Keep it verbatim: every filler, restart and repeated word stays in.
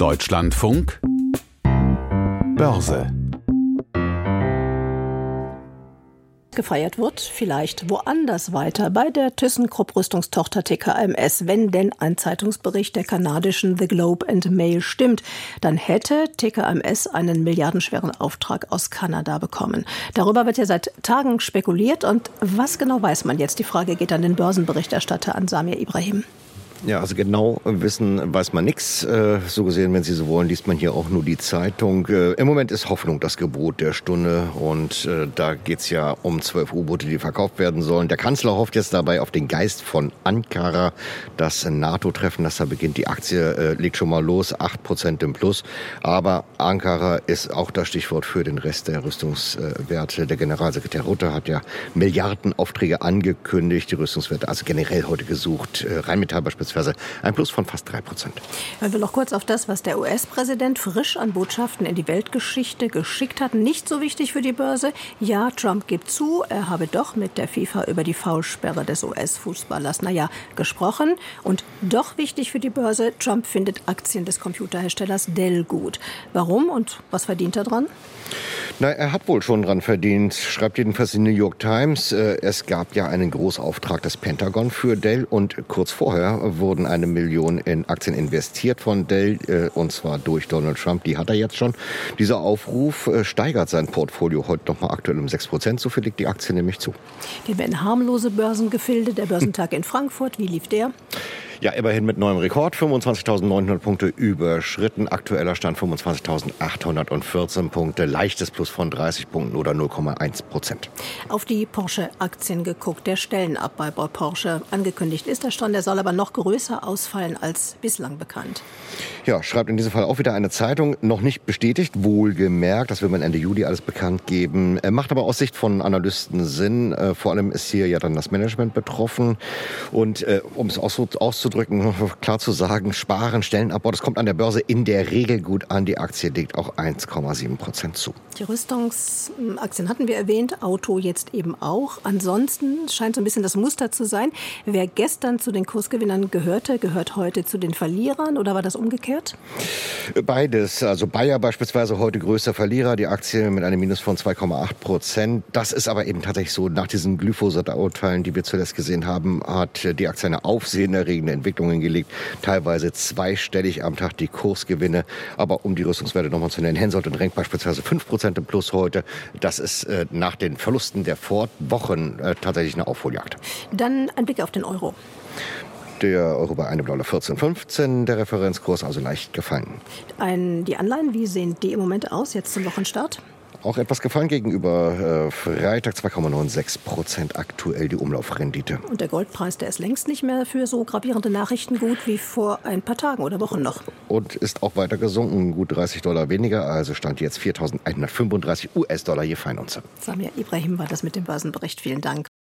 Deutschlandfunk Börse. Gefeiert wird, vielleicht woanders weiter, bei der ThyssenKrupp-Rüstungstochter T K M S. Wenn denn ein Zeitungsbericht der kanadischen The Globe and Mail stimmt, dann hätte T K M S einen milliardenschweren Auftrag aus Kanada bekommen. Darüber wird ja seit Tagen spekuliert. Und was genau weiß man jetzt? Die Frage geht an den Börsenberichterstatter, an Samir Ibrahim. Ja, also genau wissen weiß man nichts. Äh, so gesehen, wenn Sie so wollen, liest man hier auch nur die Zeitung. Äh, Im Moment ist Hoffnung das Gebot der Stunde. Und äh, da geht's ja um zwölf U-Boote, die verkauft werden sollen. Der Kanzler hofft jetzt dabei auf den Geist von Ankara. Das NATO-Treffen, das da beginnt. Die Aktie äh, legt schon mal los, acht Prozent im Plus. Aber Ankara ist auch das Stichwort für den Rest der Rüstungswerte. Der Generalsekretär Rutte hat ja Milliardenaufträge angekündigt. Die Rüstungswerte also generell heute gesucht. Äh, Rheinmetall beispielsweise ein Plus von fast drei Prozent. Hören wir noch kurz auf das, was der U S-Präsident frisch an Botschaften in die Weltgeschichte geschickt hat. Nicht so wichtig für die Börse. Ja, Trump gibt zu, er habe doch mit der FIFA über die Foulsperre des U S-Fußballers, naja, gesprochen. Und doch wichtig für die Börse, Trump findet Aktien des Computerherstellers Dell gut. Warum und was verdient er dran? Na, er hat wohl schon dran verdient, schreibt jedenfalls die New York Times. Es gab ja einen Großauftrag des Pentagon für Dell und kurz vorher wurden eine Million in Aktien investiert von Dell, und zwar durch Donald Trump. Die hat er jetzt schon. Dieser Aufruf steigert sein Portfolio heute nochmal aktuell um sechs Prozent. So viel liegt die Aktie nämlich zu. Gehen wir in harmlose Börsengefilde. Der Börsentag in Frankfurt, wie lief der? Ja, immerhin mit neuem Rekord. fünfundzwanzigtausendneunhundert Punkte überschritten. Aktueller Stand fünfundzwanzigtausendachthundertvierzehn Punkte. Leichtes Plus von dreißig Punkten oder null Komma eins Prozent. Auf die Porsche-Aktien geguckt. Der Stellenabbau bei Porsche angekündigt ist der Stand. Der soll aber noch größer ausfallen als bislang bekannt. Ja, schreibt in diesem Fall auch wieder eine Zeitung. Noch nicht bestätigt, wohlgemerkt. Das will man Ende Juli alles bekannt geben. Macht aber aus Sicht von Analysten Sinn. Vor allem ist hier ja dann das Management betroffen. Und äh, um es auch so auszudrücken, klar zu sagen, Sparen, Stellenabbau, das kommt an der Börse in der Regel gut an. Die Aktie legt auch eins Komma sieben Prozent zu. Die Rüstungsaktien hatten wir erwähnt, Auto jetzt eben auch. Ansonsten scheint so ein bisschen das Muster zu sein. Wer gestern zu den Kursgewinnern gehörte, gehört heute zu den Verlierern, oder war das umgekehrt? Beides. Also Bayer beispielsweise heute größter Verlierer, die Aktie mit einem Minus von zwei Komma acht Prozent. Das ist aber eben tatsächlich so, nach diesen Glyphosat-Urteilen, die wir zuletzt gesehen haben, hat die Aktie eine aufsehenerregende Entwicklungen gelegt, teilweise zweistellig am Tag die Kursgewinne. Aber um die Rüstungswerte nochmal zu nennen, Hensoldt und Renk beispielsweise fünf Prozent im Plus heute. Das ist äh, nach den Verlusten der Vorwochen äh, tatsächlich eine Aufholjagd. Dann ein Blick auf den Euro. Der Euro bei einem Dollar vierzehn Komma fünfzehn, der Referenzkurs also leicht gefallen. Ein, die Anleihen, wie sehen die im Moment aus, jetzt zum Wochenstart? Auch etwas gefallen gegenüber äh, Freitag, zwei Komma sechsundneunzig Prozent aktuell die Umlaufrendite. Und der Goldpreis, der ist längst nicht mehr für so gravierende Nachrichten gut wie vor ein paar Tagen oder Wochen noch. Und ist auch weiter gesunken, gut dreißig Dollar weniger, also stand jetzt viertausendeinhundertfünfunddreißig US-Dollar je Feinunze. Samir Ibrahim war das mit dem Börsenbericht. Vielen Dank.